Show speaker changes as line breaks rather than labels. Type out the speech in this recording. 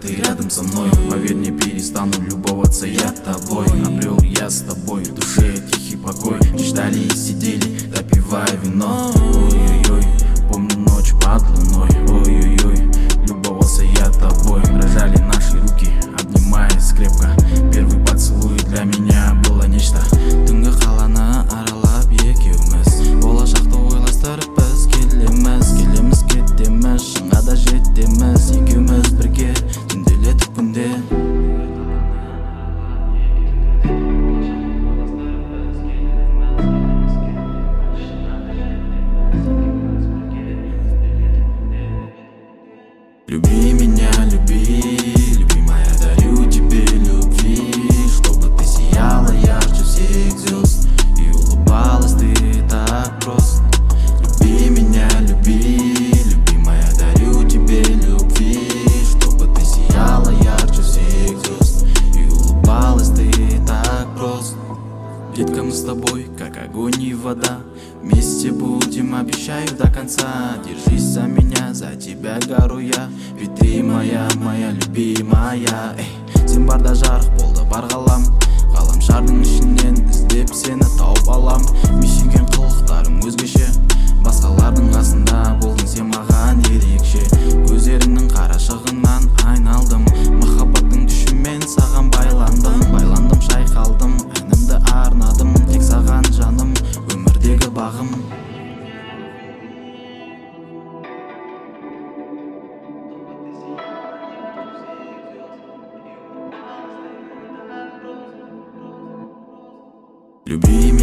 ты рядом со мной. Поверь, не перестану любоваться я тобой. Обрел я с тобой в душе тихий покой. Ждали и сидели, допивая вино. Ой-ой-ой, помню ночь под луной. Ой-ой-ой, любовался я тобой. Дрожали наши руки, обнимаясь крепко. Первый поцелуй для меня было нечто. Түнгі қаланы аралап екеуміз, болашақты ойластырып біз келеміз кетеміз, шыңға да жетеміз. Екеуміз бірге түнделетіп күнде. Люби меня, люби моя, дарю тебе любви, чтобы ты сияла ярче всех звезд и улыбалась ты так просто. Люби меня, люби моя, дарю тебе любви, чтобы ты сияла ярче всех звезд и улыбалась ты так просто. Детка, мы с тобой, как огонь и вода, вместе будем, обещаю до конца. Держись за меня, за тебя гору я, ведь ты моя любимая. Сен барда жарық болды бар ғалам, ғаламшардың ішінен іздеп сені тауып алам. Мешеген қылықтарың өзгеше, басқалардың қасында болдың сен маған ерекше. Көздеріңнің қарашығынан айналдым, махаббаттың күшімен саған байландым, шайқалдым, әнімді арнадым тек саған жаным, өмірдегі бағым. Люби